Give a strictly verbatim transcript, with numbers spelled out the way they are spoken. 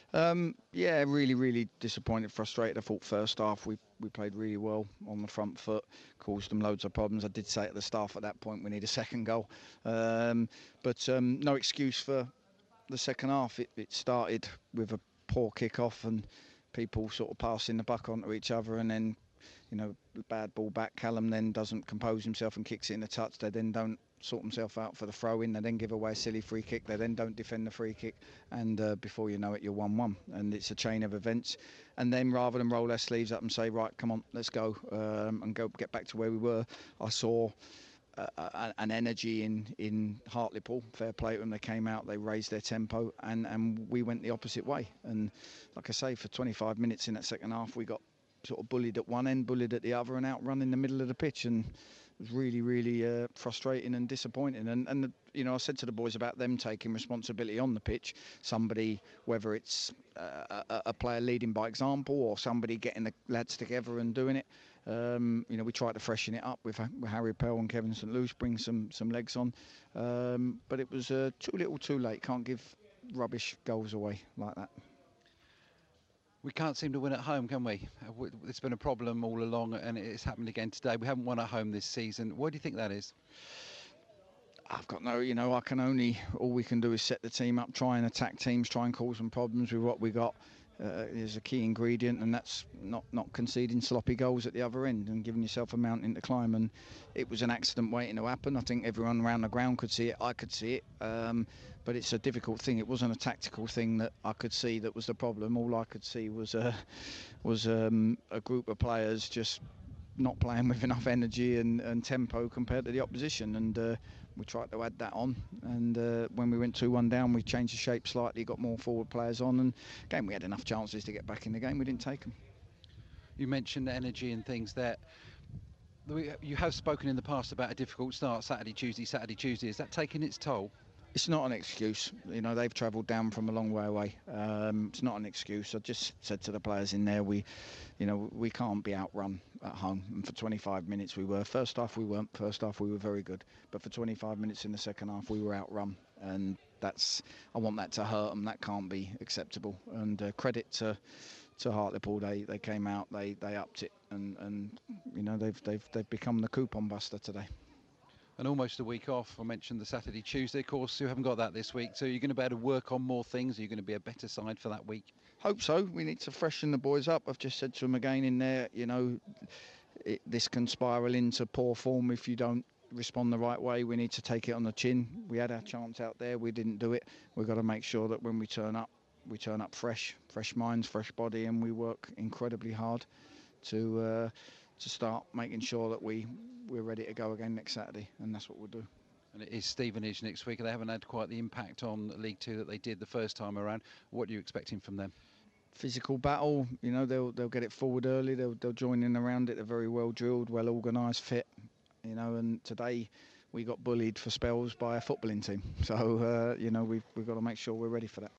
Um, yeah, really, really disappointed, frustrated. I thought first half we, we played really well on the front foot, caused them loads of problems. I did say at the staff at that point we need a second goal, um, but um, no excuse for the second half. It, it started with a poor kick-off and people sort of passing the buck onto each other, and then you know, bad ball back. Callum then doesn't compose himself and kicks it in the touch. They then don't sort themselves out for the throw in. They then give away a silly free kick. They then don't defend the free kick. And uh, before you know it, you're one one. And it's a chain of events. And then rather than roll their sleeves up and say, right, come on, let's go um, and go get back to where we were, I saw uh, an energy in, in Hartlepool. Fair play to them. They came out, they raised their tempo, and, and we went the opposite way. And like I say, for twenty-five minutes in that second half, we got sort of bullied at one end, bullied at the other, and outrun in the middle of the pitch. And it was really, really uh, frustrating and disappointing. And, and the, you know, I said to the boys about them taking responsibility on the pitch. Somebody, whether it's uh, a, a player leading by example or somebody getting the lads together and doing it. Um, you know, we tried to freshen it up with, with Harry Pell and Kevin Saint Louis, bring some some legs on. Um, but it was uh, too little, too late. Can't give rubbish goals away like that. We can't seem to win at home, can we? It's been a problem all along, and it's happened again today. We haven't won at home this season. Why do you think that is? I've got no, you know, I can only, all we can do is set the team up, try and attack teams, try and cause them problems with what we got. Uh, is a key ingredient, and that's not, not conceding sloppy goals at the other end and giving yourself a mountain to climb. And it was an accident waiting to happen. I think everyone around the ground could see it. I could see it. Um, but it's a difficult thing. It wasn't a tactical thing that I could see that was the problem. All I could see was a, was um, a group of players just not playing with enough energy and, and tempo compared to the opposition. And uh, we tried to add that on, and uh, when we went two one down, we changed the shape slightly, got more forward players on, and again we had enough chances to get back in the game. We didn't take them. You mentioned energy and things that you have spoken in the past about a difficult start, Saturday, Tuesday, Saturday, Tuesday. Is that taking its toll? It's not an excuse. You know, they've travelled down from a long way away. Um, it's not an excuse. I just said to the players in there, we, you know, we can't be outrun at home. And for twenty-five minutes we were. First half we weren't. First half we were very good. But for twenty-five minutes in the second half we were outrun. And that's, I want that to hurt them. That can't be acceptable. And uh, credit to to Hartlepool. They they came out. They they upped it. And and you know they've they've they've become the coupon buster today. And almost a week off. I mentioned the Saturday, Tuesday, of course. You haven't got that this week. So you're going to be able to work on more things. Are you going to be a better side for that week? Hope so. We need to freshen the boys up. I've just said to them again in there, you know, it, this can spiral into poor form if you don't respond the right way. We need to take it on the chin. We had our chance out there. We didn't do it. We've got to make sure that when we turn up, we turn up fresh, fresh minds, fresh body, and we work incredibly hard to uh, to start making sure that we we're ready to go again next Saturday, and that's what we'll do. And it is Stevenage next week. They haven't had quite the impact on League Two that they did the first time around. What are you expecting from them? Physical battle. You know, they'll they'll get it forward early. They'll they'll join in around it. They're very well drilled, well organised, fit. You know, and today we got bullied for spells by a footballing team. So uh, you know, we've we've got to make sure we're ready for that.